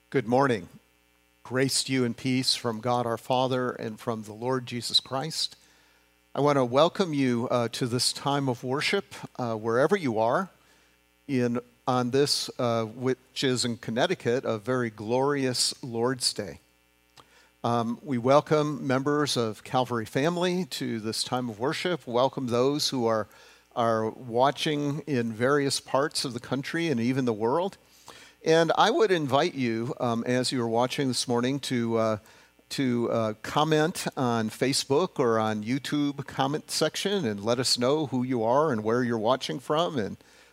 Good morning. Grace to you and peace from God our Father and from the Lord Jesus Christ. I want to welcome you to this time of worship, wherever you are, on this, which is in Connecticut, a very glorious Lord's Day. We welcome members of Calvary family to this time of worship. Welcome those who are watching in various parts of the country and even the world. And I would invite you, as you are watching this morning, to comment on Facebook or on YouTube comment section and let us know who you are and where you're watching from and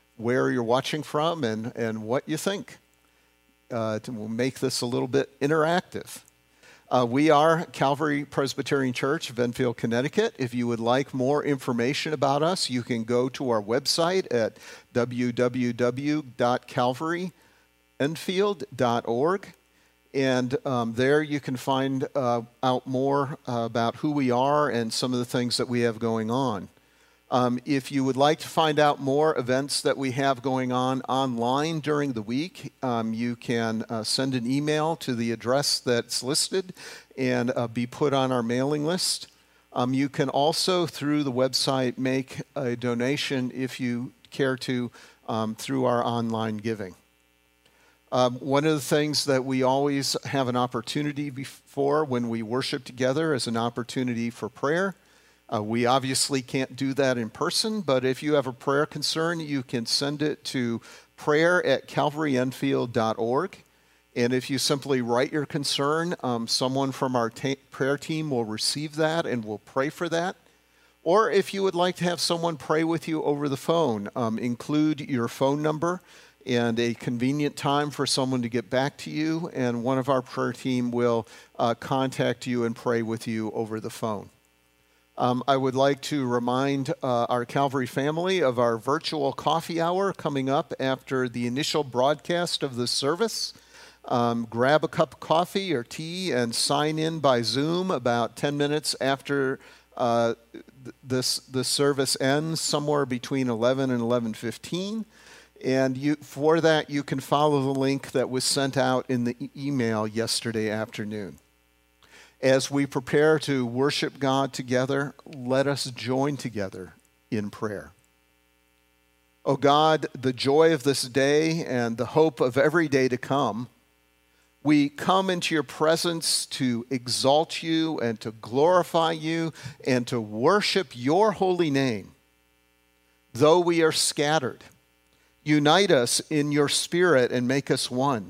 what you think. We'll make this a little bit interactive. We are Calvary Presbyterian Church of Enfield, Connecticut. If you would like more information about us, you can go to our website at www.calvaryenfield.org, and there you can find out more about who we are and some of the things that we have going on. If you would like to find out more events that we have going on online during the week, you can send an email to the address that's listed and be put on our mailing list. You can also, through the website, make a donation if you care to through our online giving. One of the things that we always have an opportunity for when we worship together is an opportunity for prayer. We obviously can't do that in person, but if you have a prayer concern, you can send it to prayer@calvaryenfield.org. And if you simply write your concern, someone from our prayer team will receive that and will pray for that. Or if you would like to have someone pray with you over the phone, include your phone number and a convenient time for someone to get back to you, and one of our prayer team will contact you and pray with you over the phone. I would like to remind our Calvary family of our virtual coffee hour coming up after the initial broadcast of the service. Grab a cup of coffee or tea and sign in by Zoom about 10 minutes after the service ends, somewhere between 11 and 11:15. And for that, you can follow the link that was sent out in the email yesterday afternoon. As we prepare to worship God together, let us join together in prayer. O God, the joy of this day and the hope of every day to come, we come into your presence to exalt you and to glorify you and to worship your holy name. Though we are scattered, unite us in your spirit and make us one.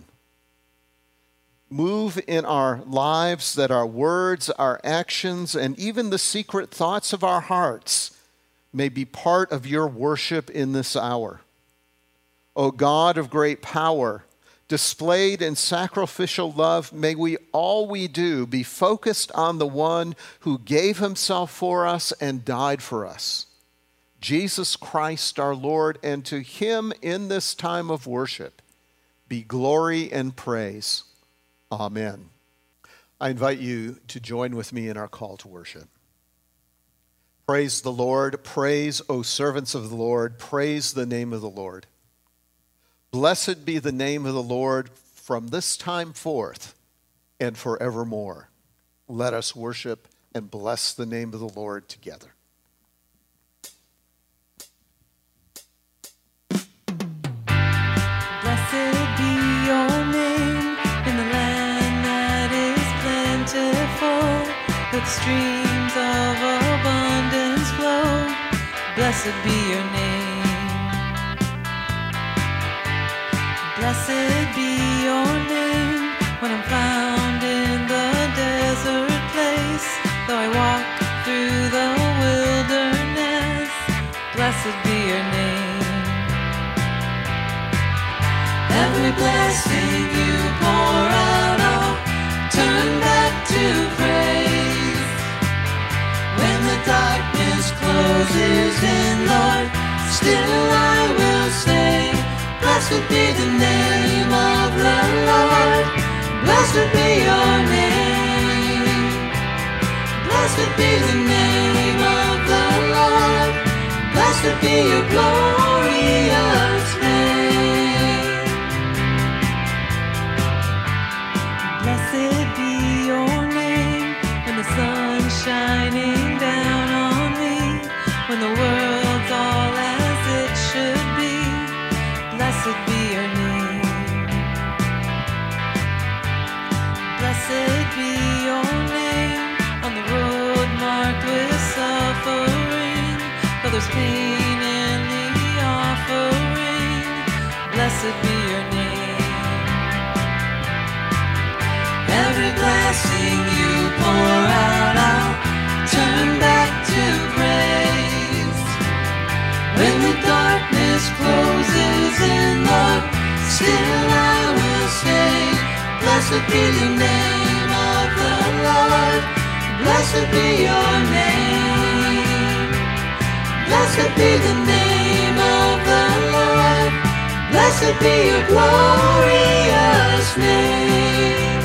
Move in our lives that our words, our actions, and even the secret thoughts of our hearts may be part of your worship in this hour. O God of great power, displayed in sacrificial love, may all we do be focused on the one who gave himself for us and died for us, Jesus Christ our Lord, and to him in this time of worship be glory and praise. Amen. I invite you to join with me in our call to worship. Praise the Lord. Praise, O servants of the Lord. Praise the name of the Lord. Blessed be the name of the Lord from this time forth and forevermore. Let us worship and bless the name of the Lord together. Blessed be your name in the land that is plentiful, with streams of abundance flow. Blessed be your name. Blessed be your name when I'm found in the desert place. Though I walk through the wilderness, blessed be your name. Every blessing you pour out, I'll turn back to praise. When the darkness closes in, Lord, still I will say, blessed be the name of the Lord. Blessed be your name. Blessed be the name of the Lord. Blessed be your glorious name. blessed be your name. Blessed be your name on the road marked with suffering, though there's pain in the offering. Blessed be your name. Every blessing you pour out, I'll turn back to praise. When the darkness closes in, Lord, still I will say, blessed be the name of the Lord. Blessed be your name. Blessed be the name of the Lord. Blessed be your glorious name.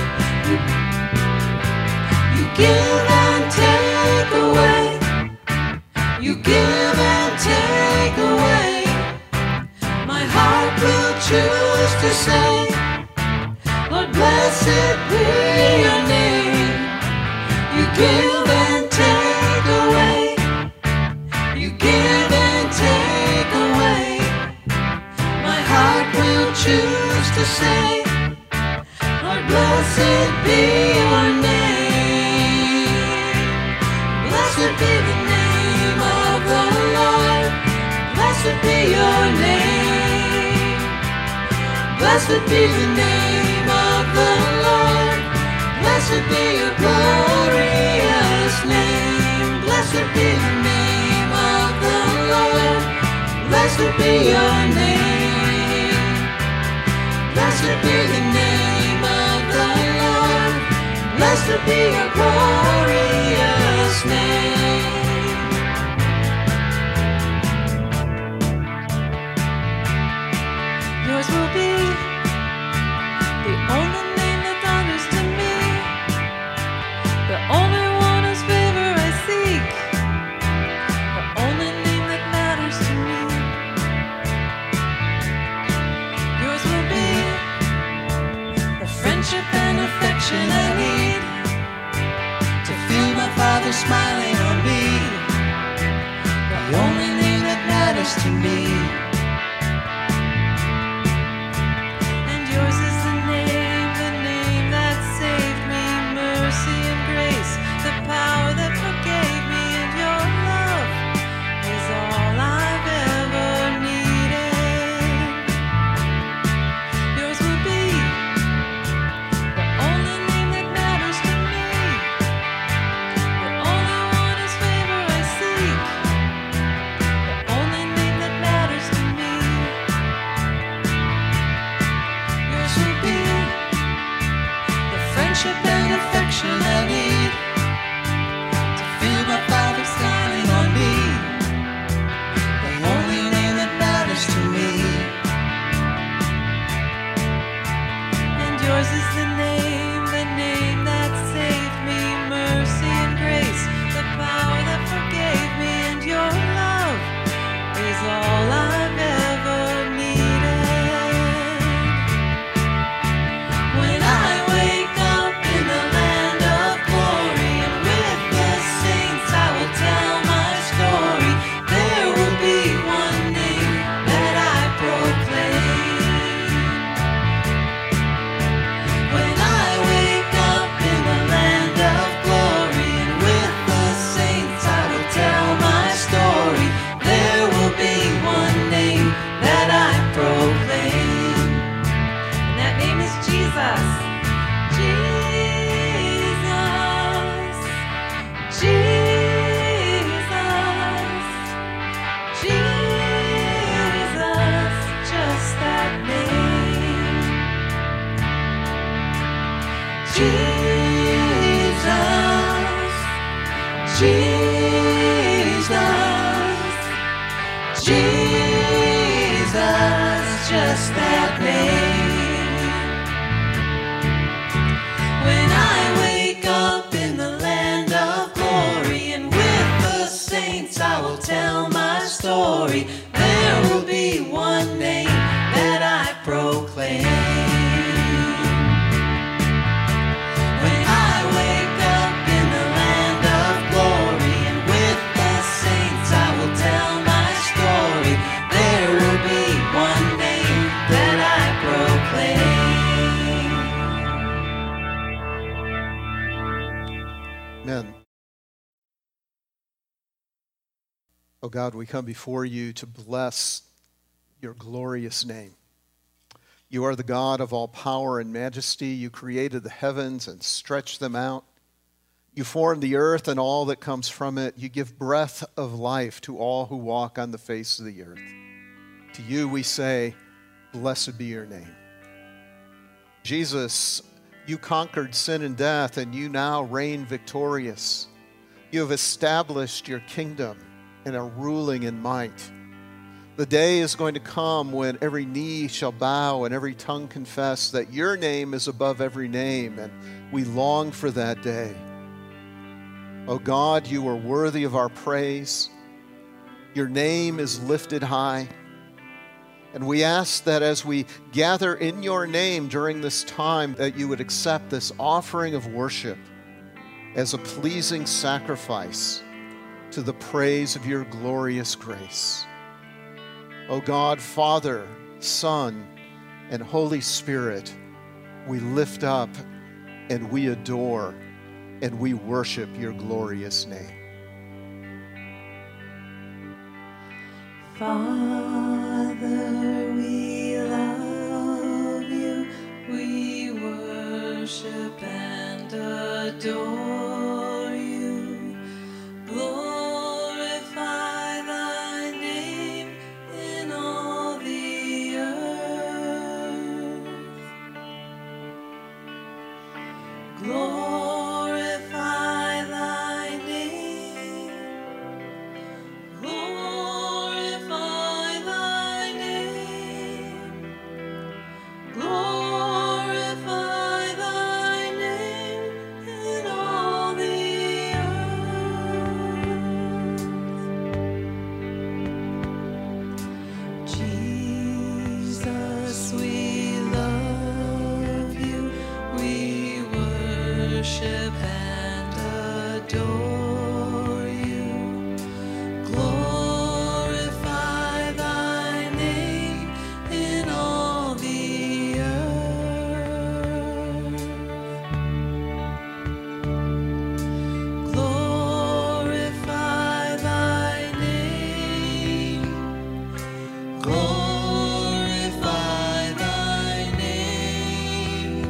You give and take away. You give and take away. My heart will choose to say, Lord, blessed be your name. You give and take away. You give and take away. My heart will choose to say, Lord, blessed be your name. Blessed be the name of the Lord. Blessed be your name. Blessed be the name of the Lord. Blessed be your glorious name. Blessed be the name of the Lord. Blessed be your name. Blessed be the name of the Lord. Blessed be your glorious name. Yours will be the only name that honors to me, the only one whose favor I seek, the only name that matters to me. Yours will be the friendship and affection I need to feel my Father smiling on me, the only name that matters to me. Yours is the name that saved me, mercy and grace, the power that forgave me, and your love is all I've ever needed. Yours will be the only name that matters to me, the only one whose favor I seek, the only name that matters to me. Yours will be the friendship and affection I need to feel my Father smiling on me, the only name that matters to me. And yours is the name that saved me, mercy and grace, the power that forgave me, and your love is all I've ever needed. When I wake up in the land of glory, and with the saints I will tell my story, there will be one name that I proclaim. When I wake up in the land of glory, and with the saints I will tell my story, there will be one name that I proclaim. And that name is Jesus. Jesus. Jesus. Jesus. Just that name. Jesus. Jesus. Jesus. Just that name. When I wake up in the land of glory, and with the saints I will tell my story, there will be one name that I proclaim. When I wake up in the land of glory, and with the saints I will tell my story, there will be one name that Oh God, we come before you to bless your glorious name. You are the God of all power and majesty. You created the heavens and stretched them out. You formed the earth and all that comes from it. You give breath of life to all who walk on the face of the earth. To you we say, blessed be your name. Jesus, you conquered sin and death, and you now reign victorious. You have established your kingdom and are ruling in might. The day is going to come when every knee shall bow and every tongue confess that your name is above every name, and we long for that day. Oh God, you are worthy of our praise. Your name is lifted high. And we ask that as we gather in your name during this time, that you would accept this offering of worship as a pleasing sacrifice to the praise of your glorious grace. O God, Father, Son, and Holy Spirit, we lift up and we adore and we worship your glorious name. Father, we love you, we worship and adore you. Glorify thy name in all the earth. Glorify thy name. Glorify thy name. Glorify thy name in all the earth. Jesus, we love you. We worship and adore you. Glorify thy name in all the earth. Glorify thy name. Glorify thy name.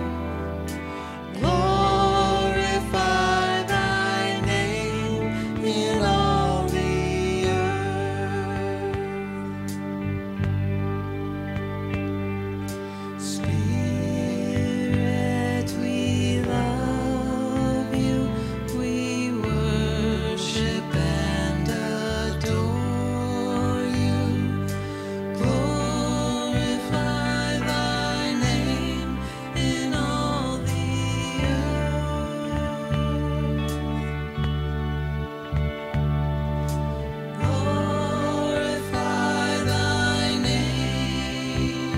Glorify thy name in all the earth. Spirit, we love you. We worship and adore you. Glorify thy name in all the earth. Glorify thy name.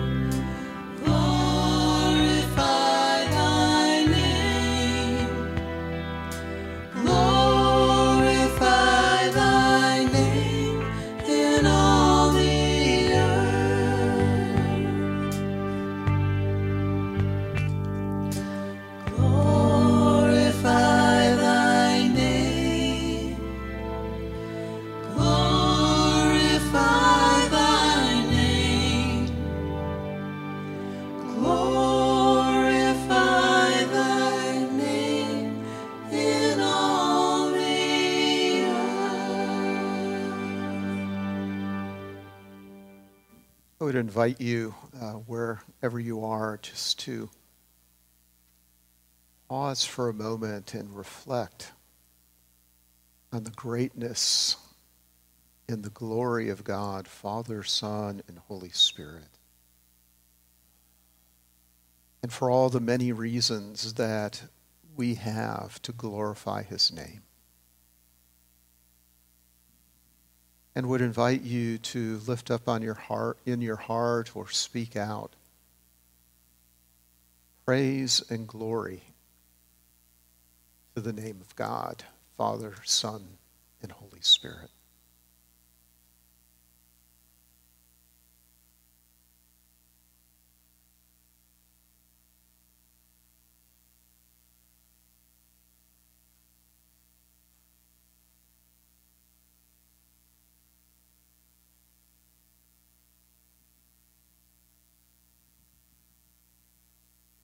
Glorify thy name. Glorify thy name in all the earth. Glorify thy name. Glorify thy name. Glorify thy name in all the earth. I would invite you, wherever you are, just to pause for a moment and reflect on the greatness and the glory of God, Father, Son, and Holy Spirit. And for all the many reasons that we have to glorify his name. And would invite you to lift up in your heart or speak out praise and glory to the name of God, Father, Son, and Holy Spirit.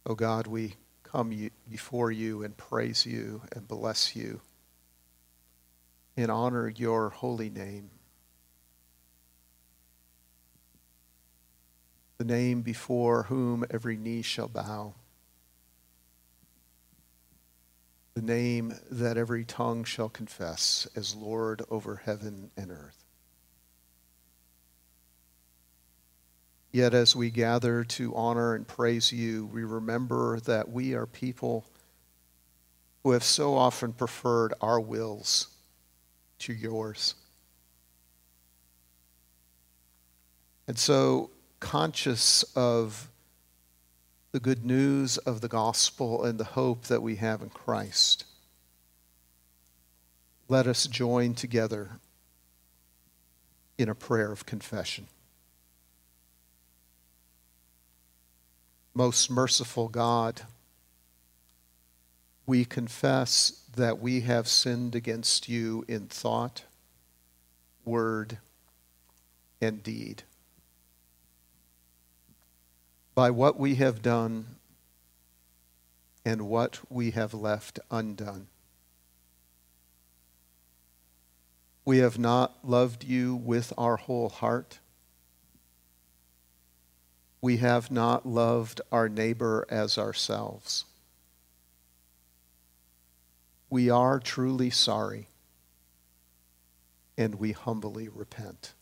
Oh God, we come before you and praise you and bless you and honor your holy name. The name before whom every knee shall bow. The name that every tongue shall confess as Lord over heaven and earth. Yet as we gather to honor and praise you, we remember that we are people who have so often preferred our wills to yours. And so, conscious of the good news of the gospel and the hope that we have in Christ, let us join together in a prayer of confession. Most merciful God, we confess that we have sinned against you in thought, word, and deed. By what we have done and what we have left undone. We have not loved you with our whole heart. We have not loved our neighbor as ourselves. We are truly sorry, and we humbly repent.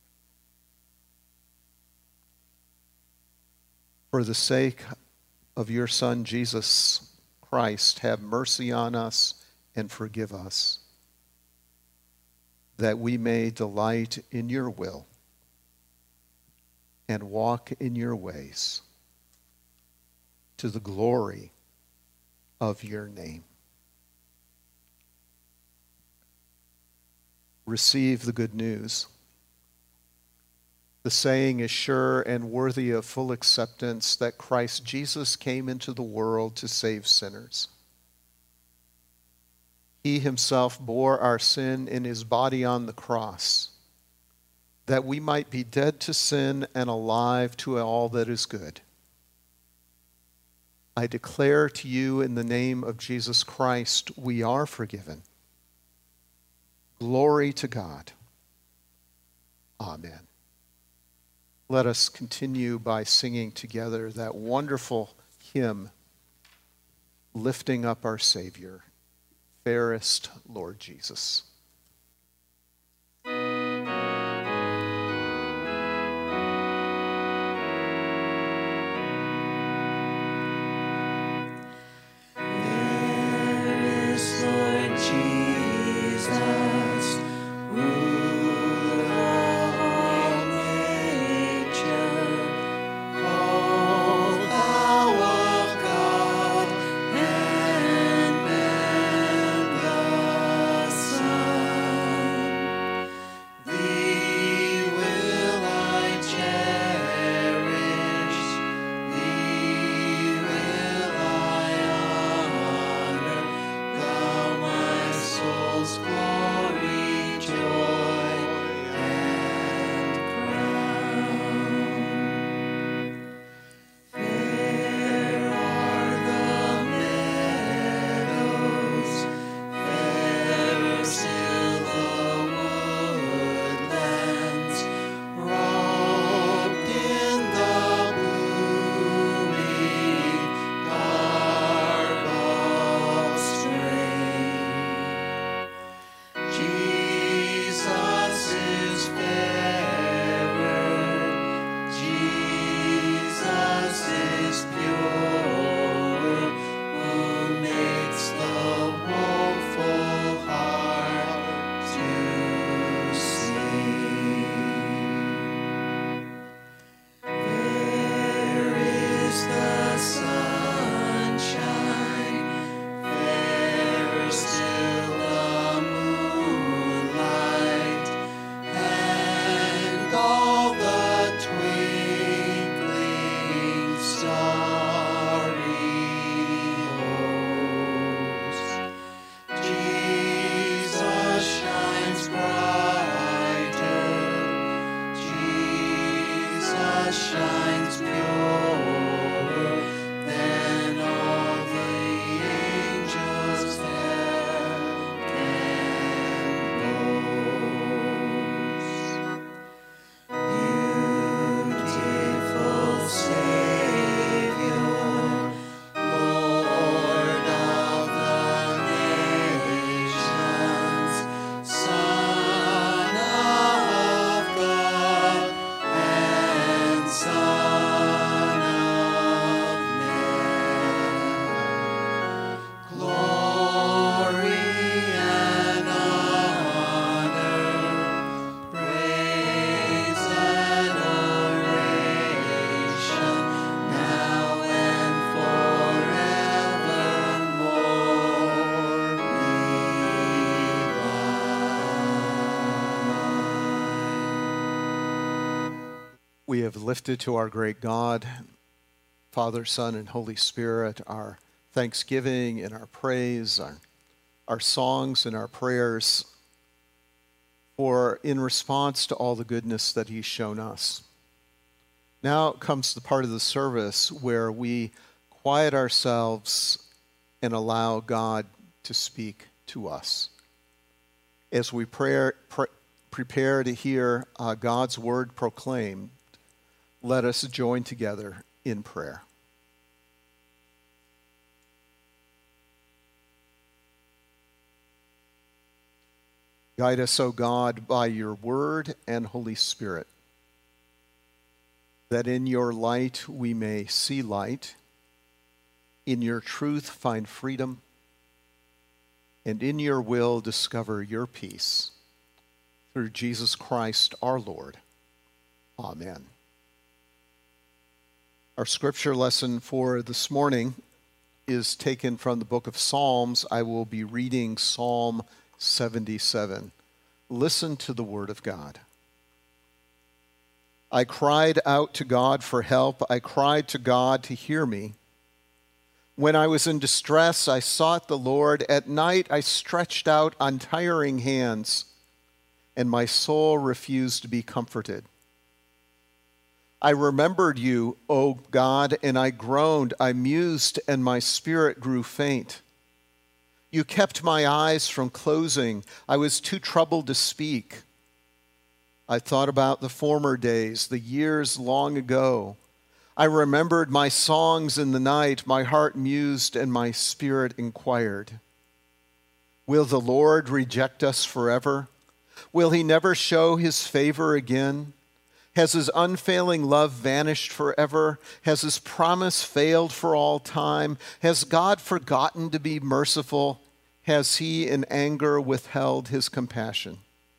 For the sake of your Son, Jesus Christ, have mercy on us and forgive us, that we may delight in your will and walk in your ways to the glory of your name. Receive the good news. The saying is sure and worthy of full acceptance that Christ Jesus came into the world to save sinners. He himself bore our sin in his body on the cross, that we might be dead to sin and alive to all that is good. I declare to you in the name of Jesus Christ, we are forgiven. Glory to God. Amen. Let us continue by singing together that wonderful hymn, Lifting Up Our Savior, Fairest Lord Jesus. Son. we have lifted to our great God, Father, Son, and Holy Spirit, our thanksgiving and our praise, our songs and our prayers, for in response to all the goodness that he's shown us. Now comes the part of the service where we quiet ourselves and allow God to speak to us. As we prepare to hear God's word proclaimed, let us join together in prayer. Guide us, O God, by your word and Holy Spirit, that in your light we may see light, in your truth find freedom, and in your will discover your peace. Through Jesus Christ our Lord. Amen. Our scripture lesson for this morning is taken from the book of Psalms. I will be reading Psalm 77. Listen to the word of God. I cried out to God for help. I cried to God to hear me. When I was in distress, I sought the Lord. At night, I stretched out untiring hands, and my soul refused to be comforted. I remembered you, O God, and I groaned. I mused, and my spirit grew faint. You kept my eyes from closing. I was too troubled to speak. I thought about the former days, the years long ago. I remembered my songs in the night. My heart mused, and my spirit inquired. Will the Lord reject us forever? Will he never show his favor again? Has his unfailing love vanished forever? Has his promise failed for all time? Has God forgotten to be merciful? Has he in anger withheld his compassion?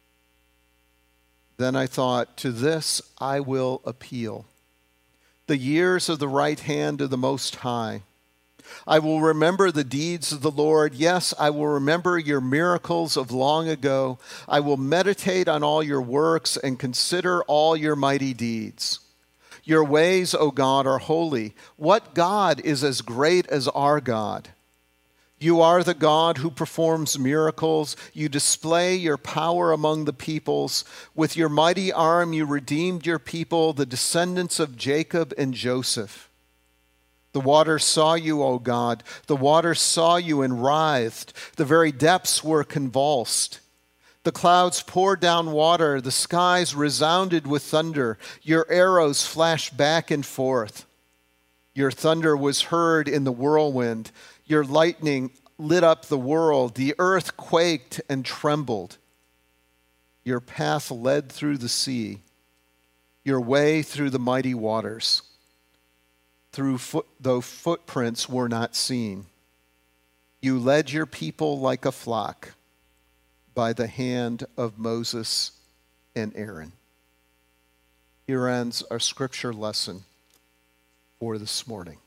Then I thought, to this I will appeal. The years of the right hand of the Most High. I will remember the deeds of the Lord. Yes, I will remember your miracles of long ago. I will meditate on all your works and consider all your mighty deeds. Your ways, O God, are holy. What God is as great as our God? You are the God who performs miracles. You display your power among the peoples. With your mighty arm you redeemed your people, the descendants of Jacob and Joseph. The waters saw you, O God. The waters saw you and writhed. The very depths were convulsed. The clouds poured down water. The skies resounded with thunder. Your arrows flashed back and forth. Your thunder was heard in the whirlwind. Your lightning lit up the world. The earth quaked and trembled. Your path led through the sea, your way through the mighty waters, though footprints were not seen. You led your people like a flock by the hand of Moses and Aaron. Here ends our scripture lesson for this morning.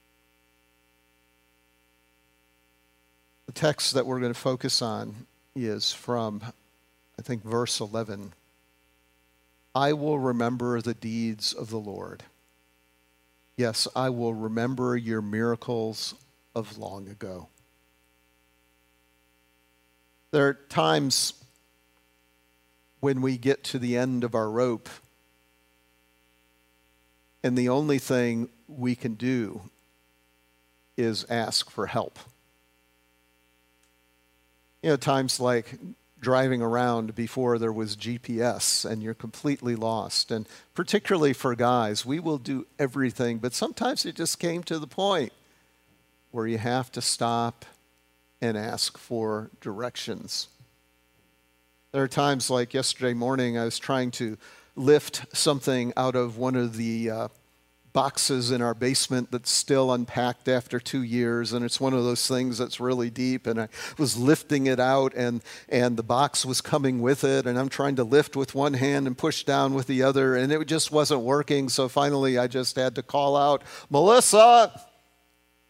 The text that we're going to focus on is from, I think, verse 11. I will remember the deeds of the Lord. Yes, I will remember your miracles of long ago. There are times when we get to the end of our rope, and the only thing we can do is ask for help. You know, times like driving around before there was GPS and you're completely lost. And particularly for guys, we will do everything, but sometimes it just came to the point where you have to stop and ask for directions. There are times like yesterday morning, I was trying to lift something out of one of the boxes in our basement that's still unpacked after 2 years, and it's one of those things that's really deep, and I was lifting it out, and the box was coming with it, and I'm trying to lift with one hand and push down with the other, and it just wasn't working, so finally I just had to call out, Melissa!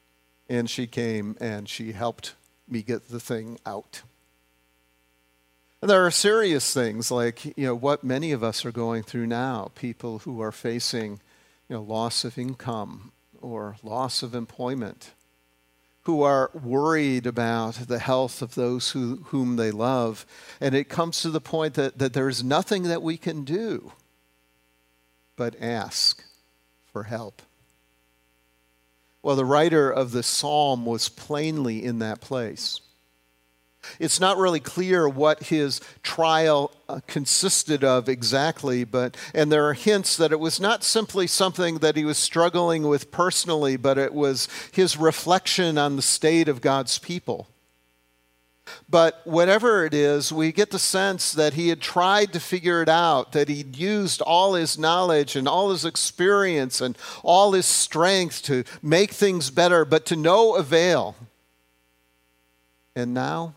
And she came and she helped me get the thing out. There are serious things like, what many of us are going through now, people who are facing, loss of income or loss of employment, who are worried about the health of those whom they love. And it comes to the point that there's nothing that we can do but ask for help. Well, the writer of the psalm was plainly in that place. It's not really clear what his trial consisted of exactly, and there are hints that it was not simply something that he was struggling with personally, but it was his reflection on the state of God's people. But whatever it is, we get the sense that he had tried to figure it out, that he'd used all his knowledge and all his experience and all his strength to make things better, but to no avail. And now,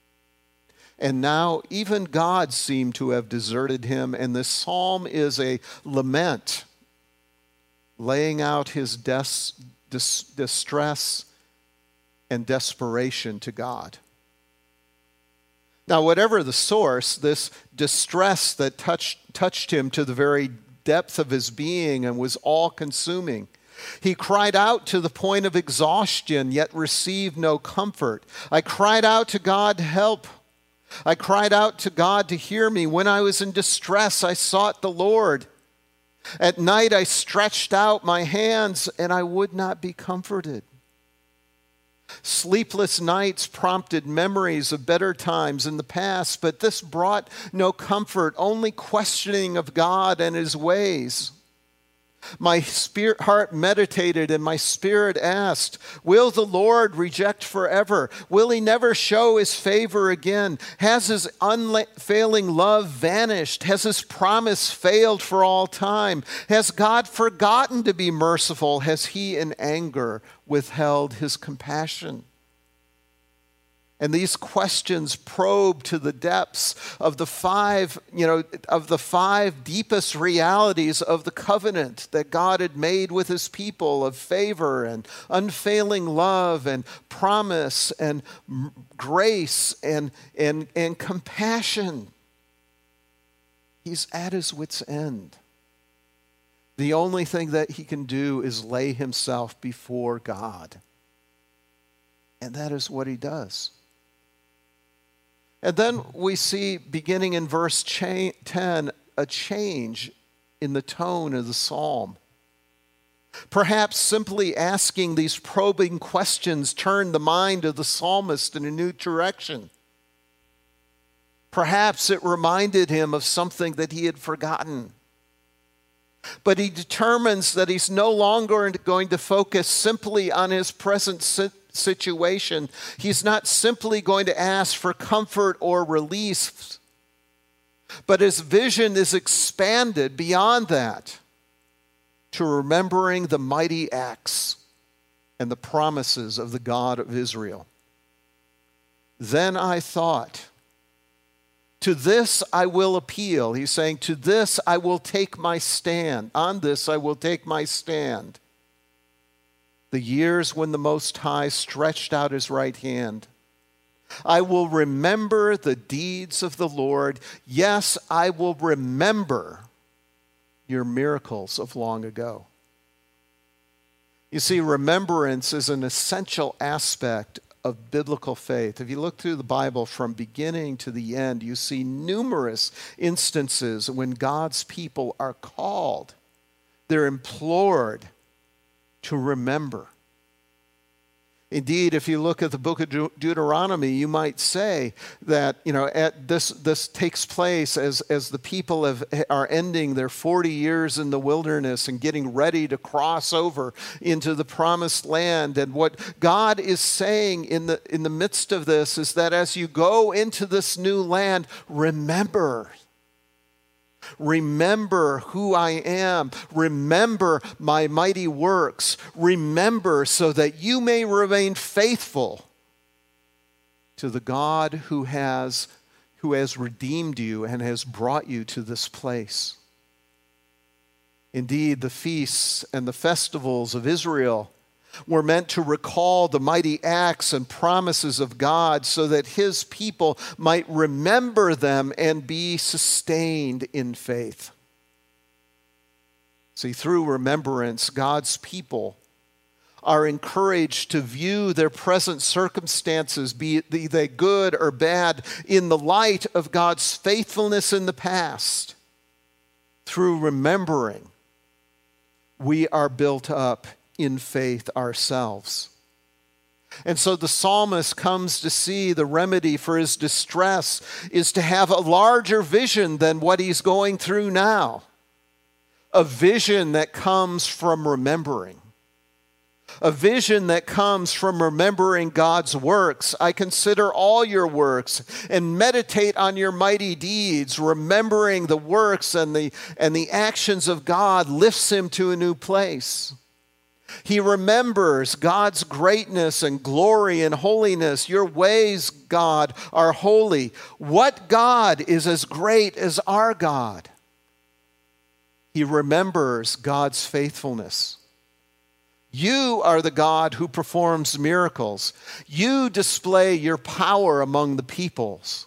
even God seemed to have deserted him, and this psalm is a lament, laying out his distress and desperation to God. Now, whatever the source, this distress that touched him to the very depth of his being and was all-consuming. He cried out to the point of exhaustion, yet received no comfort. I cried out to God to help. I cried out to God to hear me. When I was in distress, I sought the Lord. At night, I stretched out my hands, and I would not be comforted. Sleepless nights prompted memories of better times in the past, but this brought no comfort, only questioning of God and his ways. My heart meditated and my spirit asked, will the Lord reject forever? Will he never show his favor again? Has his unfailing love vanished? Has his promise failed for all time? Has God forgotten to be merciful? Has he in anger withheld his compassion? And these questions probe to the depths of the five deepest realities of the covenant that God had made with his people, of favor and unfailing love and promise and grace and compassion. He's at his wit's end. The only thing that he can do is lay himself before God. And that is what he does. And then we see, beginning in verse 10, a change in the tone of the psalm. Perhaps simply asking these probing questions turned the mind of the psalmist in a new direction. Perhaps it reminded him of something that he had forgotten. But he determines that he's no longer going to focus simply on his present situation. He's not simply going to ask for comfort or release, but his vision is expanded beyond that to remembering the mighty acts and the promises of the God of Israel. Then I thought, to this I will appeal. He's saying, to this I will take my stand. On this I will take my stand. The years when the Most High stretched out his right hand. I will remember the deeds of the Lord. Yes, I will remember your miracles of long ago. You see, remembrance is an essential aspect of biblical faith. If you look through the Bible from beginning to the end, you see numerous instances when God's people are called, they're implored to remember. Indeed, if you look at the book of Deuteronomy, you might say that this takes place as the people are ending their 40 years in the wilderness and getting ready to cross over into the promised land. And what God is saying in the midst of this is that as you go into this new land, remember. Remember who I am. Remember my mighty works. Remember so that you may remain faithful to the God who has redeemed you and has brought you to this place. Indeed, the feasts and the festivals of Israel We're meant to recall the mighty acts and promises of God so that his people might remember them and be sustained in faith. See, through remembrance, God's people are encouraged to view their present circumstances, be they good or bad, in the light of God's faithfulness in the past. Through remembering, we are built up in faith ourselves. And so the psalmist comes to see the remedy for his distress is to have a larger vision than what he's going through now. A vision that comes from remembering. A vision that comes from remembering God's works. I consider all your works and meditate on your mighty deeds. Remembering the works and the actions of God lifts him to a new place. He remembers God's greatness and glory and holiness. Your ways, God, are holy. What God is as great as our God? He remembers God's faithfulness. You are the God who performs miracles. You display your power among the peoples.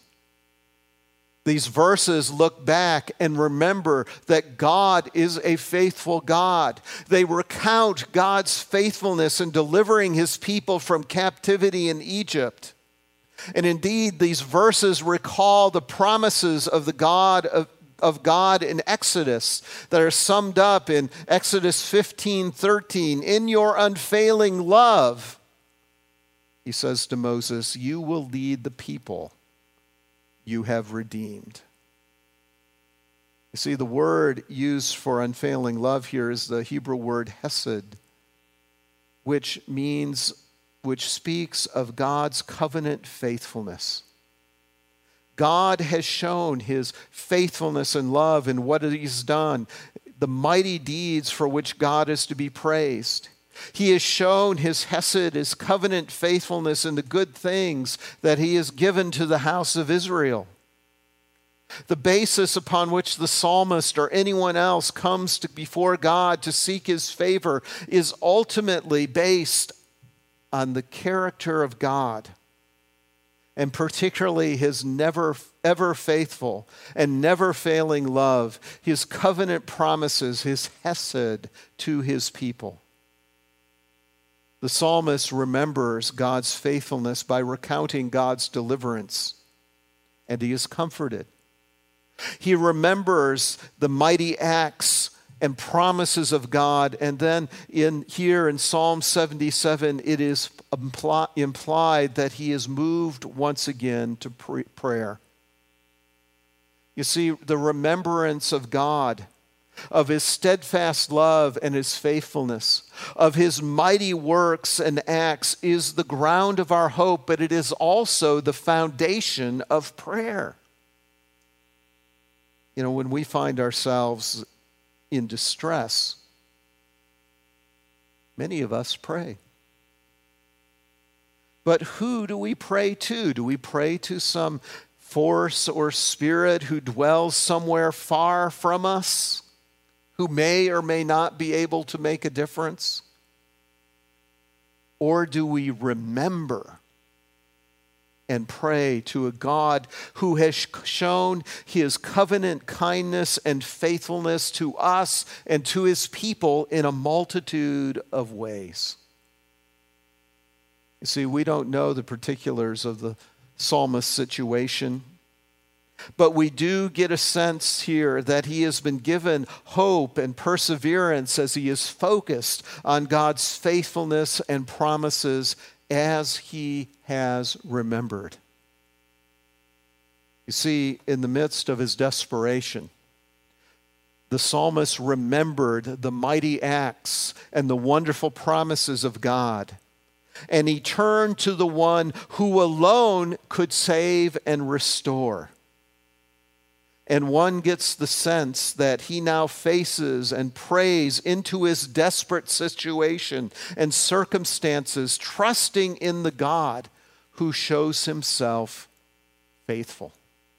These verses look back and remember that God is a faithful God. They recount God's faithfulness in delivering his people from captivity in Egypt. And indeed, these verses recall the promises of the God of God in Exodus that are summed up in Exodus 15:13. In your unfailing love, he says to Moses, you will lead the people you have redeemed. You see, the word used for unfailing love here is the Hebrew word hesed, which speaks of God's covenant faithfulness. God has shown his faithfulness and love in what he's done, the mighty deeds for which God is to be praised. He has shown his hesed, his covenant faithfulness in the good things that he has given to the house of Israel. The basis upon which the psalmist or anyone else comes before God to seek his favor is ultimately based on the character of God, and particularly his ever faithful and never failing love, his covenant promises, his hesed to his people. The psalmist remembers God's faithfulness by recounting God's deliverance, and he is comforted. He remembers the mighty acts and promises of God, and then here in Psalm 77, it is implied that he is moved once again to prayer. You see, the remembrance of God, of his steadfast love and his faithfulness, of his mighty works and acts is the ground of our hope, but it is also the foundation of prayer. You know, when we find ourselves in distress, many of us pray. But who do we pray to? Do we pray to some force or spirit who dwells somewhere far from us, who may or may not be able to make a difference? Or do we remember and pray to a God who has shown his covenant kindness and faithfulness to us and to his people in a multitude of ways? You see, we don't know the particulars of the psalmist's situation, but we do get a sense here that he has been given hope and perseverance as he is focused on God's faithfulness and promises as he has remembered. You see, in the midst of his desperation, the psalmist remembered the mighty acts and the wonderful promises of God. And he turned to the one who alone could save and restore. And one gets the sense that he now faces and prays into his desperate situation and circumstances, trusting in the God who shows himself faithful.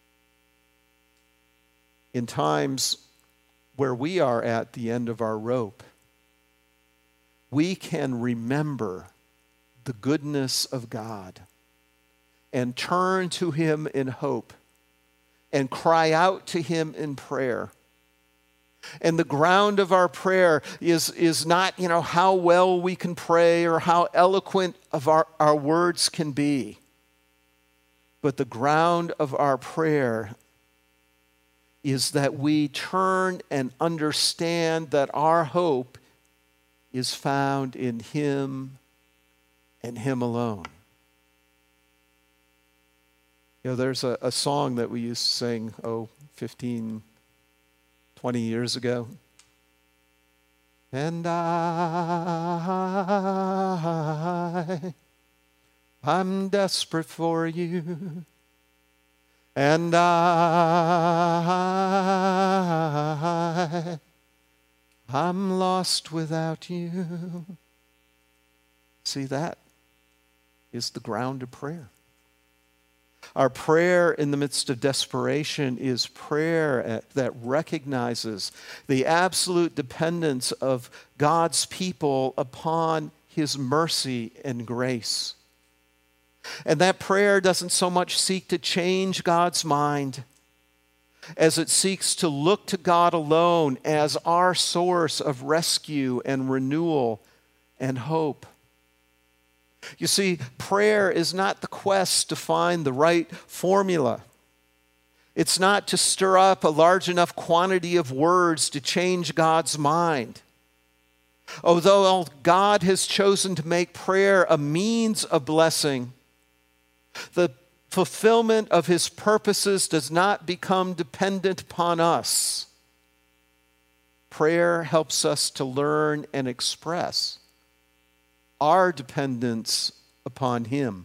In times where we are at the end of our rope, we can remember the goodness of God and turn to him in hope and cry out to him in prayer. And the ground of our prayer is not, how well we can pray or how eloquent of our words can be. But the ground of our prayer is that we turn and understand that our hope is found in him and him alone. There's a song that we used to sing, 15, 20 years ago. And I'm desperate for you. And I'm lost without you. See, that is the ground of prayer. Our prayer in the midst of desperation is prayer that recognizes the absolute dependence of God's people upon his mercy and grace. And that prayer doesn't so much seek to change God's mind as it seeks to look to God alone as our source of rescue and renewal and hope. You see, prayer is not the quest to find the right formula. It's not to stir up a large enough quantity of words to change God's mind. Although God has chosen to make prayer a means of blessing, the fulfillment of his purposes does not become dependent upon us. Prayer helps us to learn and express our dependence upon him.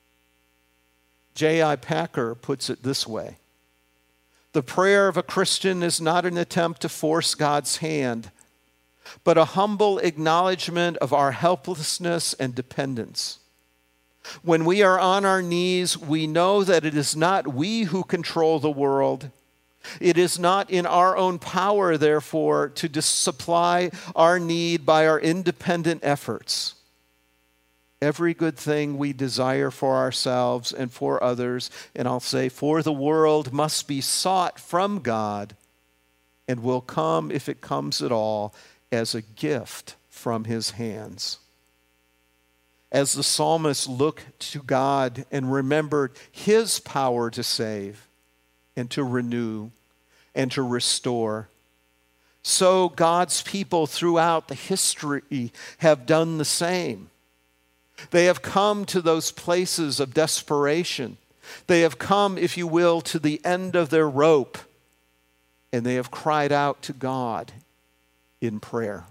J.I. Packer puts it this way: the prayer of a Christian is not an attempt to force God's hand, but a humble acknowledgement of our helplessness and dependence. When we are on our knees, we know that it is not we who control the world. It is not in our own power, therefore, to supply our need by our independent efforts. Every good thing we desire for ourselves and for others, and I'll say for the world, must be sought from God and will come, if it comes at all, as a gift from his hands. As the psalmist looked to God and remembered his power to save and to renew and to restore, so God's people throughout the history have done the same. They have come to those places of desperation. They have come, if you will, to the end of their rope, and they have cried out to God in prayer.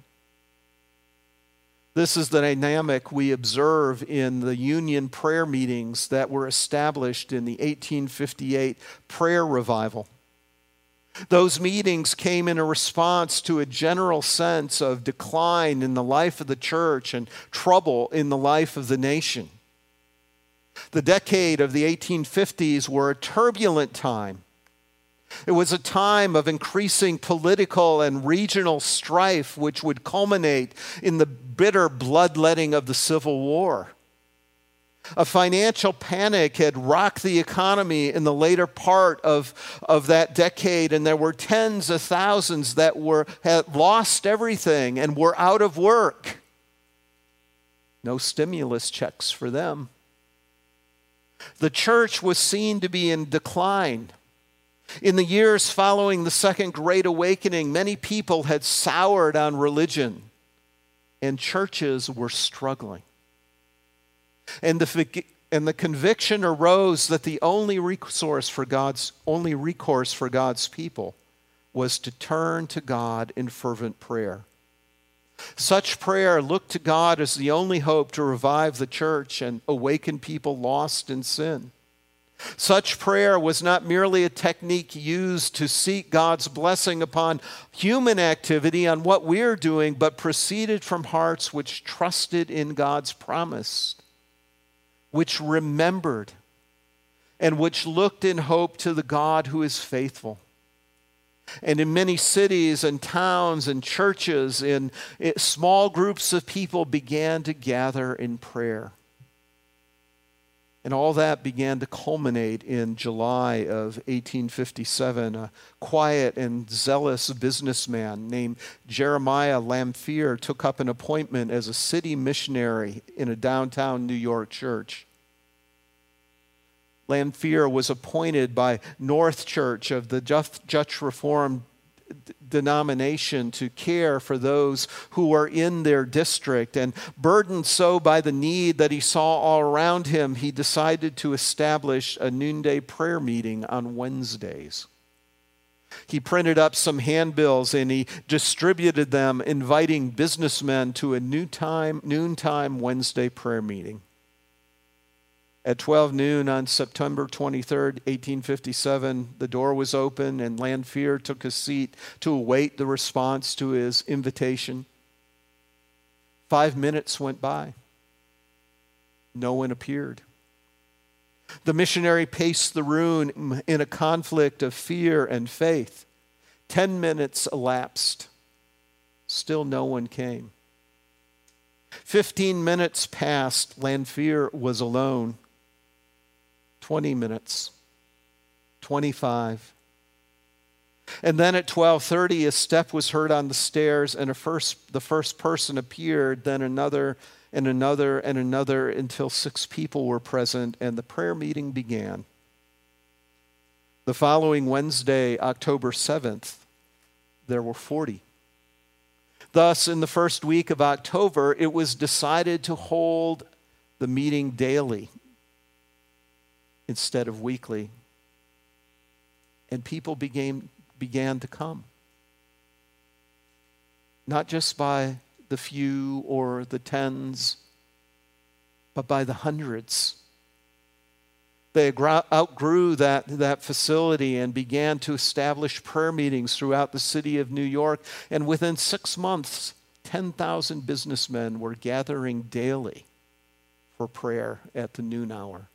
This is the dynamic we observe in the union prayer meetings that were established in the 1858 prayer revival. Those meetings came in a response to a general sense of decline in the life of the church and trouble in the life of the nation. The decade of the 1850s were a turbulent time. It was a time of increasing political and regional strife, which would culminate in the bitter bloodletting of the Civil War. A financial panic had rocked the economy in the later part of that decade, and there were tens of thousands that had lost everything and were out of work. No stimulus checks for them. The church was seen to be in decline. In the years following the Second Great Awakening, many people had soured on religion, and churches were struggling. And the conviction arose that the only recourse for God's people was to turn to God in fervent prayer. Such prayer looked to God as the only hope to revive the church and awaken people lost in sin. Such prayer was not merely a technique used to seek God's blessing upon human activity on what we're doing, but proceeded from hearts which trusted in God's promise, which remembered, and which looked in hope to the God who is faithful. And in many cities and towns and churches, small groups of people began to gather in prayer. And all that began to culminate in July of 1857. A quiet and zealous businessman named Jeremiah Lamphere took up an appointment as a city missionary in a downtown New York church. Lamphere was appointed by North Church of the Dutch Reformed denomination to care for those who were in their district, and burdened so by the need that he saw all around him, he decided to establish a noonday prayer meeting on Wednesdays. He printed up some handbills and he distributed them, inviting businessmen to a noontime Wednesday prayer meeting. At 12 noon on September 23rd, 1857, the door was open and Lamphere took his seat to await the response to his invitation. 5 minutes went by. No one appeared. The missionary paced the room in a conflict of fear and faith. 10 minutes elapsed. Still no one came. 15 minutes passed. Lamphere was alone. 20 minutes, 25. And then at 12:30, a step was heard on the stairs, and the first person appeared, then another, and another, and another, until 6 people were present, and the prayer meeting began. The following Wednesday, October 7th, there were 40. Thus, in the first week of October, it was decided to hold the meeting daily instead of weekly. And people began to come. Not just by the few or the tens, but by the hundreds. They outgrew that facility and began to establish prayer meetings throughout the city of New York. And within 6 months, 10,000 businessmen were gathering daily for prayer at the noon hour.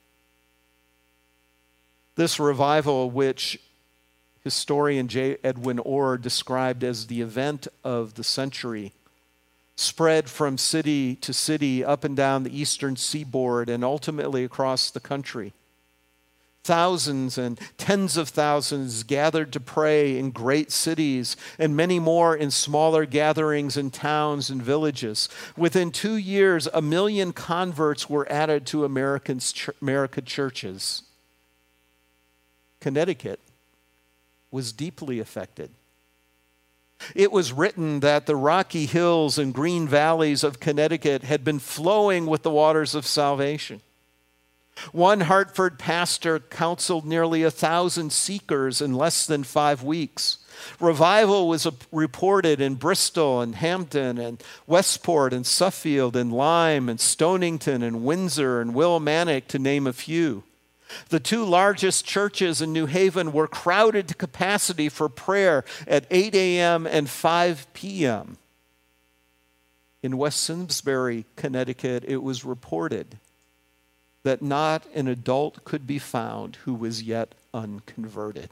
This revival, which historian J. Edwin Orr described as the event of the century, spread from city to city up and down the eastern seaboard and ultimately across the country. Thousands and tens of thousands gathered to pray in great cities, and many more in smaller gatherings in towns and villages. Within 2 years, 1 million converts were added to American churches. Connecticut was deeply affected. It was written that the rocky hills and green valleys of Connecticut had been flowing with the waters of salvation. One Hartford pastor counseled nearly 1,000 seekers in less than 5 weeks. Revival was reported in Bristol and Hampton and Westport and Suffield and Lyme and Stonington and Windsor and Willimantic, to name a few. The 2 largest churches in New Haven were crowded to capacity for prayer at 8 a.m. and 5 p.m. In West Simsbury, Connecticut, it was reported that not an adult could be found who was yet unconverted.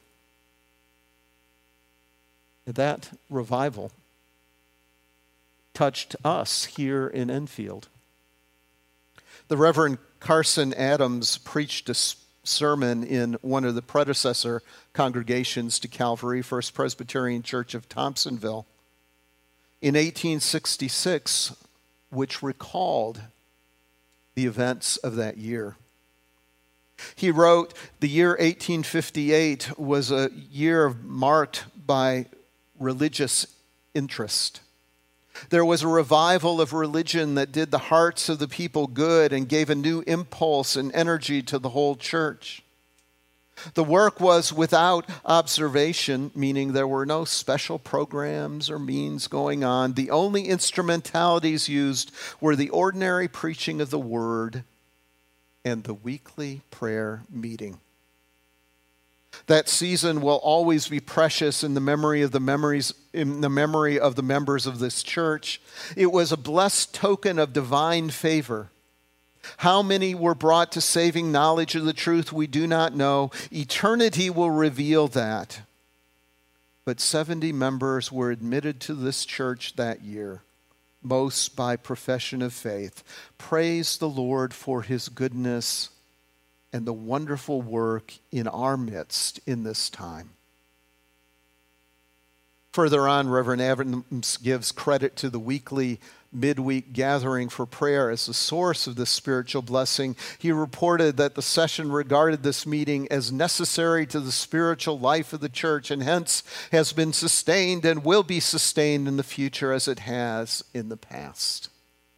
That revival touched us here in Enfield. The Reverend Carson Adams preached a sermon in one of the predecessor congregations to Calvary, First Presbyterian Church of Thompsonville, in 1866, which recalled the events of that year. He wrote, "The year 1858 was a year marked by religious interest. There was a revival of religion that did the hearts of the people good and gave a new impulse and energy to the whole church. The work was without observation, meaning there were no special programs or means going on. The only instrumentalities used were the ordinary preaching of the word and the weekly prayer meeting. That season will always be precious in the memory of the members of this church. It was a blessed token of divine favor. How many were brought to saving knowledge of the truth we do not know. Eternity will reveal that. but 70 members were admitted to this church that year, most by profession of faith. Praise the Lord for his goodness and the wonderful work in our midst in this time. Further on, Reverend Adams gives credit to the weekly midweek gathering for prayer as the source of this spiritual blessing. He reported that the session regarded this meeting as necessary to the spiritual life of the church and hence has been sustained and will be sustained in the future as it has in the past.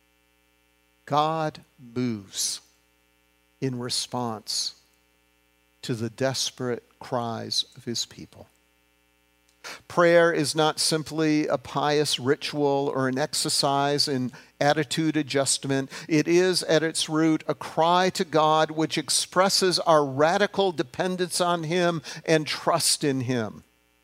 God moves in response to the desperate cries of his people. Prayer is not simply a pious ritual or an exercise in attitude adjustment. It is, at its root, a cry to God which expresses our radical dependence on him and trust in him.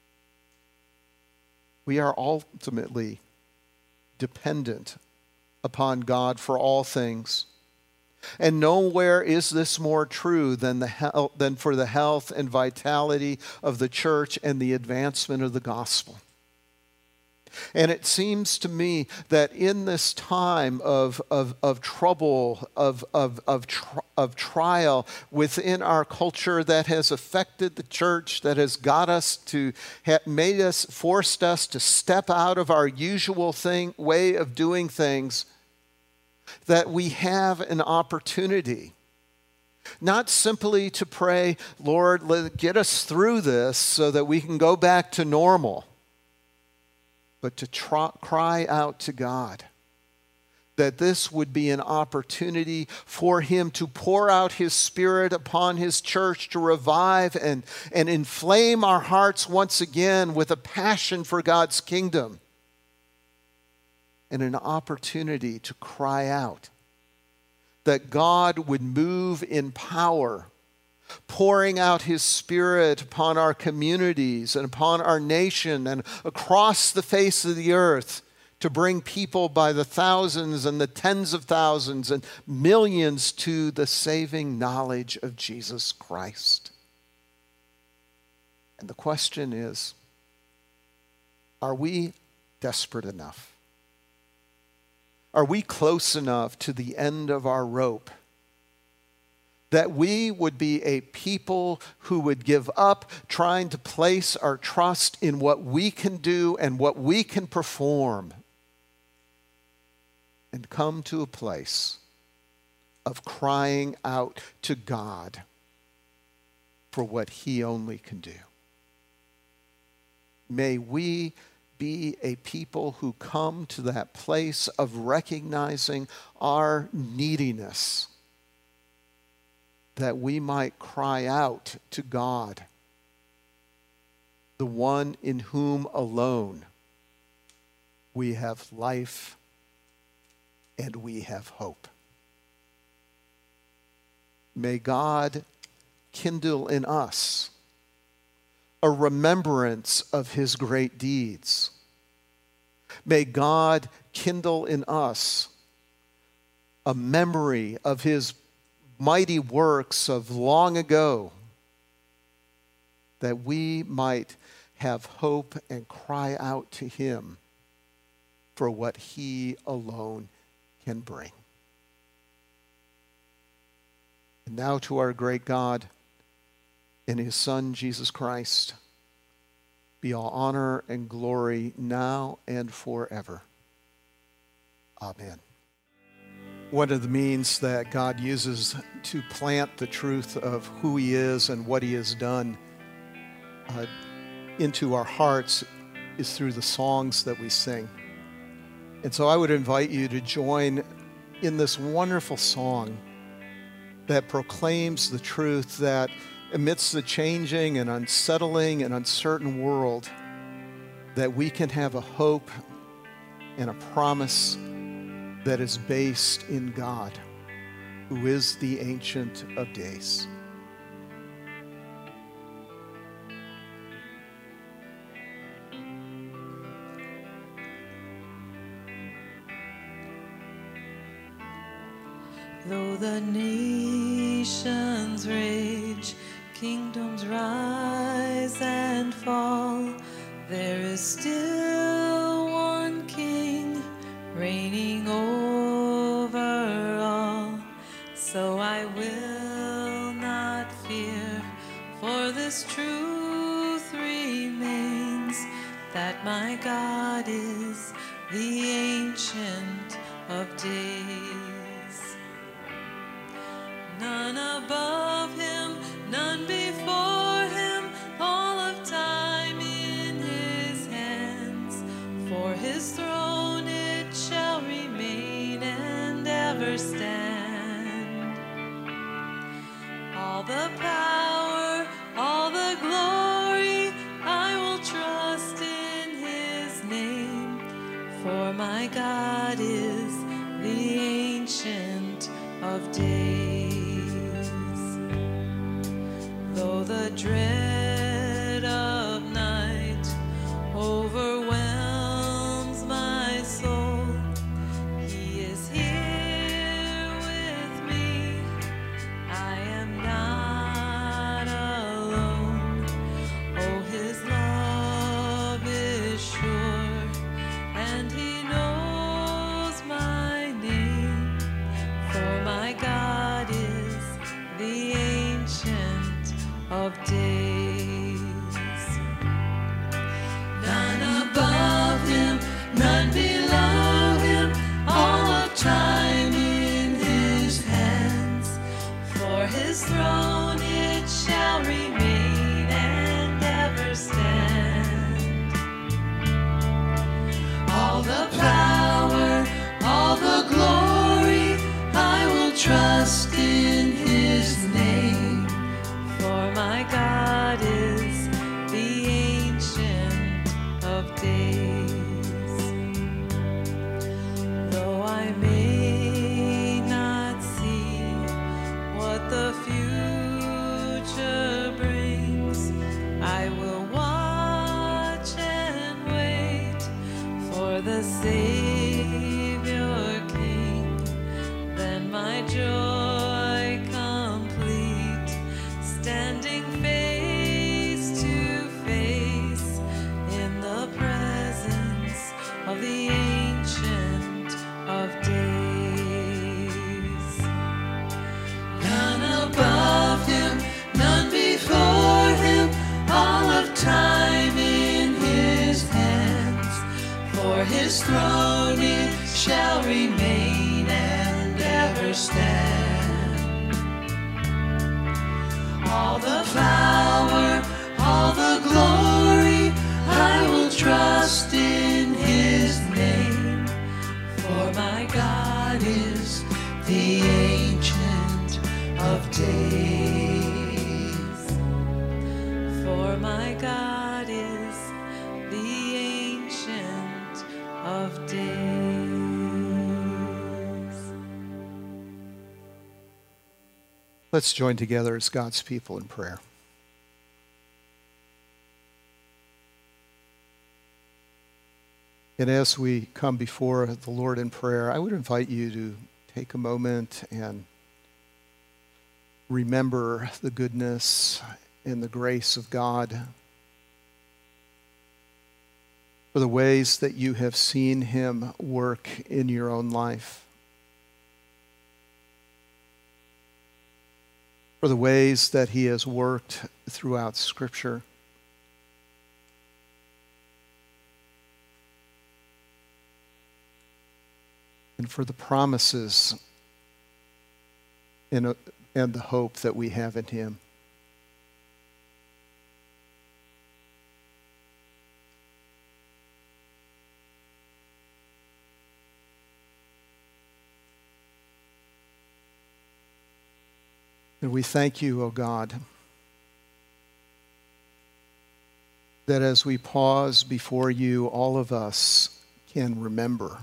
We are ultimately dependent upon God for all things. And nowhere is this more true than for the health and vitality of the church and the advancement of the gospel. And it seems to me that in this time of trouble, of trial within our culture that has affected the church, that has got us to, forced us to step out of our usual way of doing things, that we have an opportunity not simply to pray, Lord, get us through this so that we can go back to normal, but to cry out to God that this would be an opportunity for him to pour out his Spirit upon his church to revive and inflame our hearts once again with a passion for God's kingdom. And an opportunity to cry out that God would move in power, pouring out his Spirit upon our communities and upon our nation and across the face of the earth to bring people by the thousands and the tens of thousands and millions to the saving knowledge of Jesus Christ. And the question is, are we desperate enough? Are we close enough to the end of our rope that we would be a people who would give up trying to place our trust in what we can do and what we can perform and come to a place of crying out to God for what he only can do? May we be a people who come to that place of recognizing our neediness, that we might cry out to God, the one in whom alone we have life and we have hope. May God kindle in us a remembrance of his great deeds. May God kindle in us a memory of his mighty works of long ago, that we might have hope and cry out to him for what he alone can bring. And now to our great God and his Son, Jesus Christ, be all honor and glory now and forever. Amen. One of the means that God uses to plant the truth of who he is and what he has done into our hearts is through the songs that we sing. And so I would invite you to join in this wonderful song that proclaims the truth that amidst the changing and unsettling and uncertain world, that we can have a hope and a promise that is based in God, who is the Ancient of Days. Though the nations rage, kingdoms rise and fall, There is still one King reigning over all, so I will not fear, for this truth remains, that my God is the Ancient of Days. None above him, none before him, all of time in his hands. For his throne it shall remain and ever stand. All the power, all the glory, I will trust in his name. For my God is the Ancient of Days. Though the dread of night overwhelms my soul, he is here with me. I am not alone. Oh, his love is sure, and he knows my name. For my God is the Ancient of Days. None above him, none below him, all of time in his hands. For his throne it shall remain and ever stand. All the power, all the glory, I will trust in his name. For my God is the Ancient of Days. Though I may not see what the future brings, I will watch and wait for the Savior King. Then my joy complete, standing face to face in the presence of the Ancient of Days. None above him, none before him, all of time in his hands. For his throne it shall remain and ever stand. All the power, all the glory, I will trust in his name. For my God is the Ancient of Days. For my God is the Ancient of Days. Let's join together as God's people in prayer. And as we come before the Lord in prayer, I would invite you to take a moment and remember the goodness and the grace of God, for the ways that you have seen him work in your own life, for the ways that he has worked throughout Scripture. And for the promises and the hope that we have in him. And we thank you, O God, that as we pause before you, all of us can remember.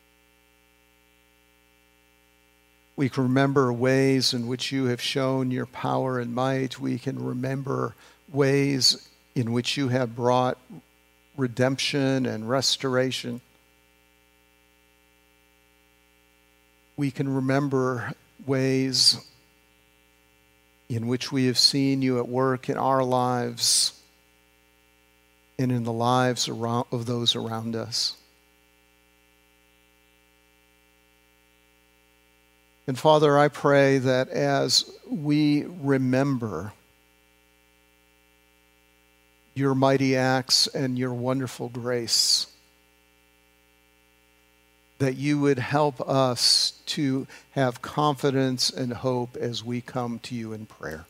We can remember ways in which you have shown your power and might. We can remember ways in which you have brought redemption and restoration. We can remember ways in which we have seen you at work in our lives and in the lives of those around us. And Father, I pray that as we remember your mighty acts and your wonderful grace, that you would help us to have confidence and hope as we come to you in prayer.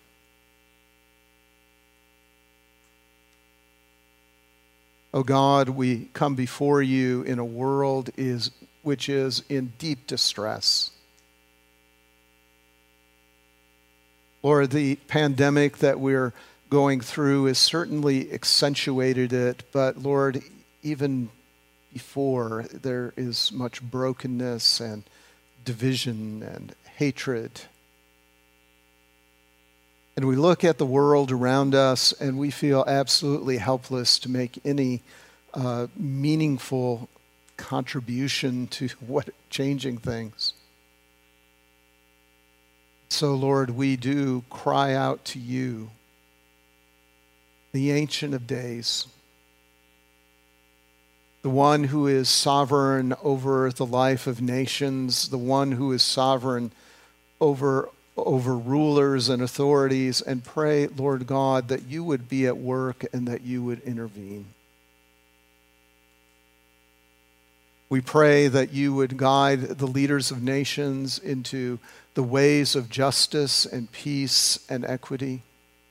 Oh God, we come before you in a world which is in deep distress. Lord, the pandemic that we're going through has certainly accentuated it, but Lord, even before, there is much brokenness and division and hatred. And we look at the world around us and we feel absolutely helpless to make any meaningful contribution to changing things. So, Lord, we do cry out to you, the Ancient of Days, the one who is sovereign over the life of nations, the one who is sovereign over rulers and authorities, and pray, Lord God, that you would be at work and that you would intervene. We pray that you would guide the leaders of nations into the ways of justice and peace and equity.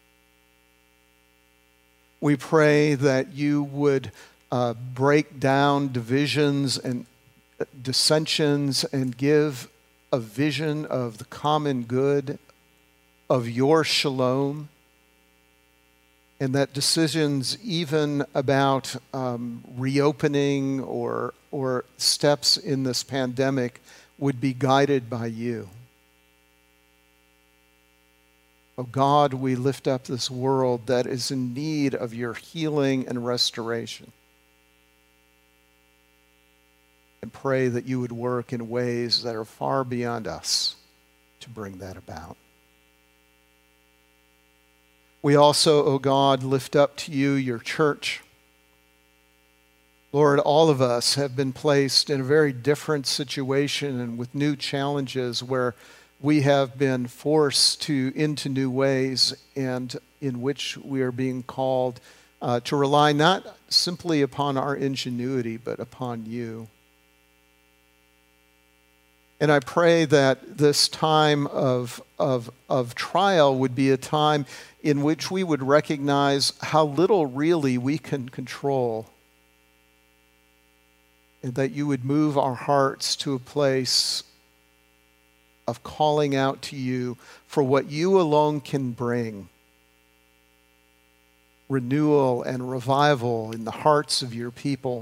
We pray that you would break down divisions and dissensions and give a vision of the common good, of your shalom, and that decisions even about reopening or steps in this pandemic would be guided by you. Oh God, we lift up this world that is in need of your healing and restoration. And pray that you would work in ways that are far beyond us to bring that about. We also, oh God, lift up to you your church. Lord, all of us have been placed in a very different situation and with new challenges where we have been forced into new ways and in which we are being called to rely not simply upon our ingenuity, but upon you. And I pray that this time of trial would be a time in which we would recognize how little really we can control, and that you would move our hearts to a place of calling out to you for what you alone can bring. Renewal and revival in the hearts of your people.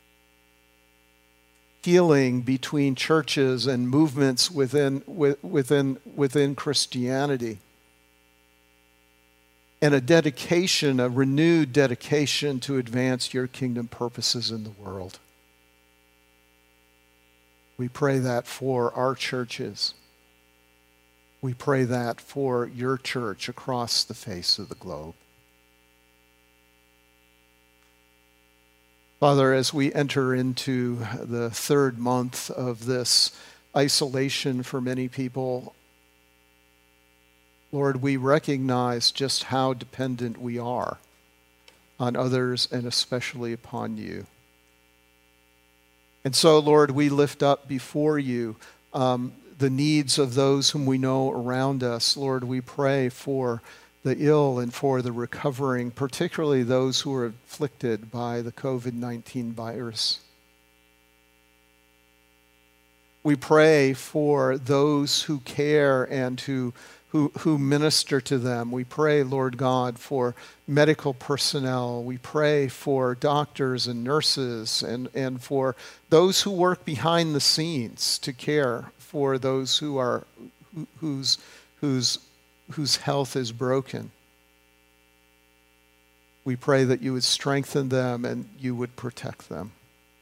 Healing between churches and movements within Christianity. And a renewed dedication to advance your kingdom purposes in the world. We pray that for our churches. We pray that for your church across the face of the globe. Father, as we enter into the third month of this isolation for many people, Lord, we recognize just how dependent we are on others and especially upon you. And so, Lord, we lift up before you the needs of those whom we know around us. Lord, we pray for the ill and for the recovering, particularly those who are afflicted by the COVID-19 virus. We pray for those who care and who minister to them. We pray, Lord God, for medical personnel. We pray for doctors and nurses and for those who work behind the scenes to care for those whose health is broken. We pray that you would strengthen them and you would protect them.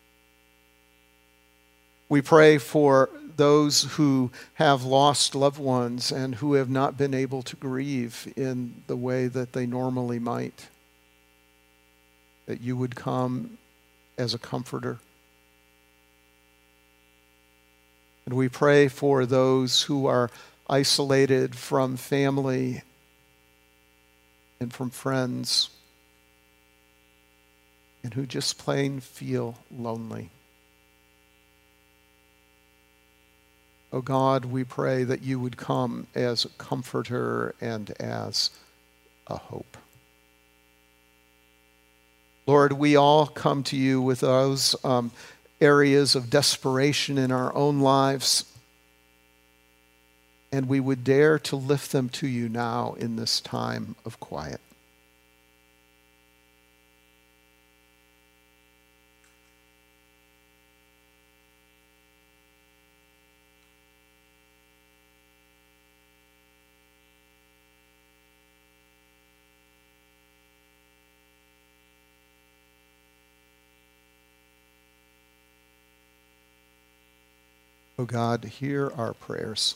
We pray for those who have lost loved ones and who have not been able to grieve in the way that they normally might. that you would come as a comforter. And we pray for those who are isolated from family and from friends, and who just plain feel lonely. Oh God, we pray that you would come as a comforter and as a hope. Lord, we all come to you with those areas of desperation in our own lives, and we would dare to lift them to you now in this time of quiet. Oh God, hear our prayers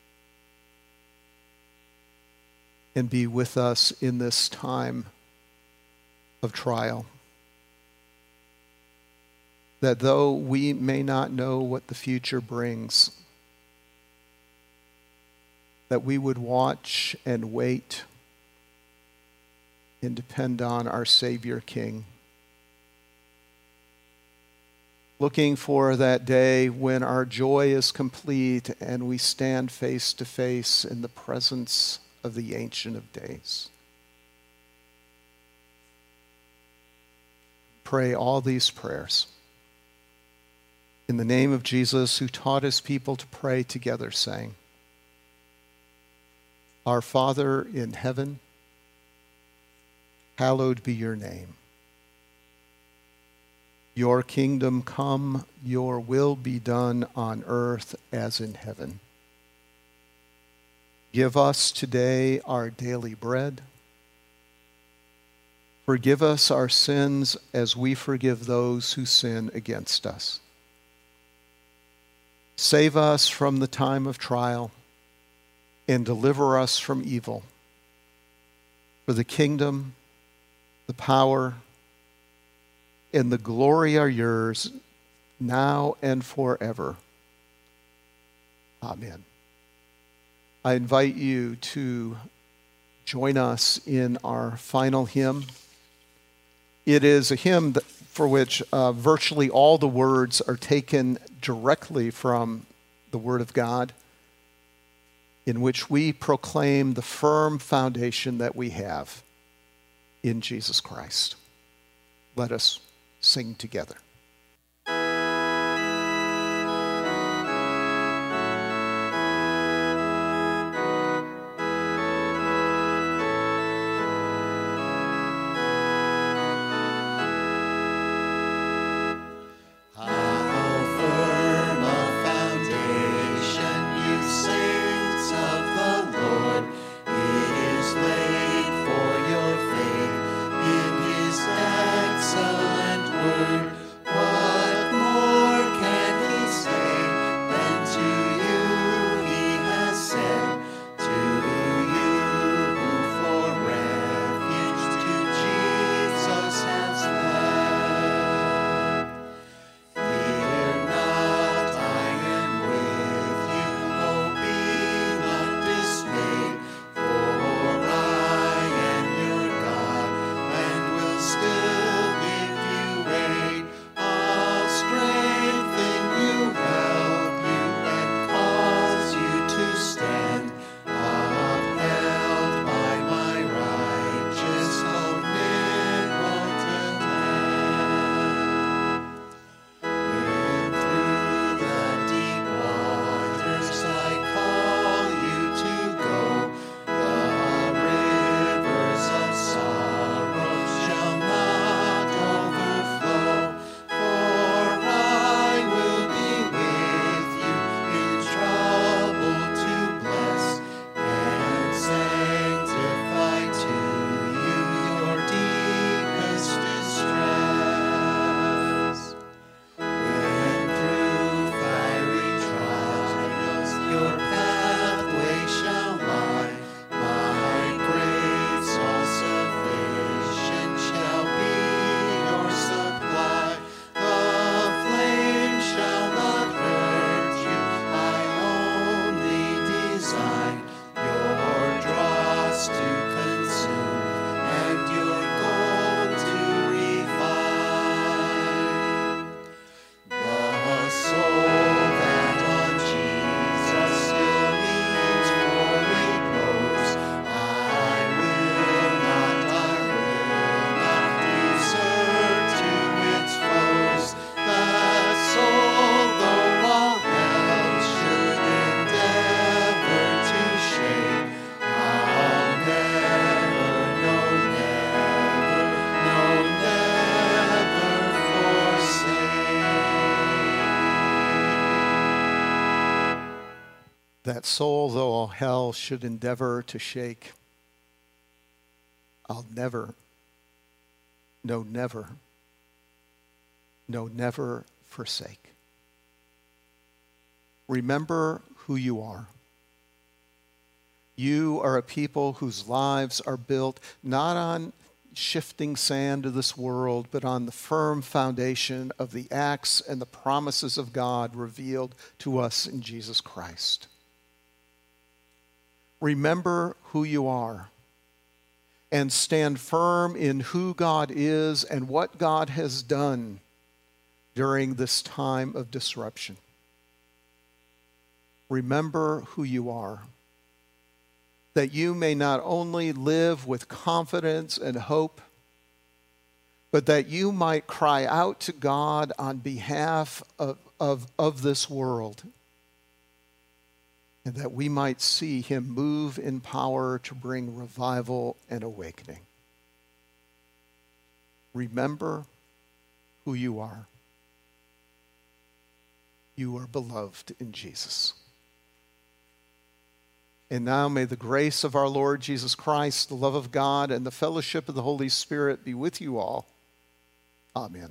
and be with us in this time of trial. That though we may not know what the future brings, that we would watch and wait and depend on our Savior King. Looking for that day when our joy is complete and we stand face to face in the presence of the Ancient of Days. Pray all these prayers in the name of Jesus, who taught his people to pray together, saying, Our Father in heaven, hallowed be your name. Your kingdom come, your will be done on earth as in heaven. Give us today our daily bread. Forgive us our sins as we forgive those who sin against us. Save us from the time of trial and deliver us from evil. For the kingdom, the power, and the glory are yours, now and forever. Amen. I invite you to join us in our final hymn. It is a hymn for which virtually all the words are taken directly from the Word of God, in which we proclaim the firm foundation that we have in Jesus Christ. Let us sing together. Excellent word. That soul, though all hell should endeavor to shake, I'll never, no, never, no, never forsake. Remember who you are. You are a people whose lives are built not on shifting sand of this world, but on the firm foundation of the acts and the promises of God revealed to us in Jesus Christ. Remember who you are and stand firm in who God is and what God has done during this time of disruption. Remember who you are, that you may not only live with confidence and hope, but that you might cry out to God on behalf of this world, and that we might see him move in power to bring revival and awakening. Remember who you are. You are beloved in Jesus. And now may the grace of our Lord Jesus Christ, the love of God, and the fellowship of the Holy Spirit be with you all. Amen.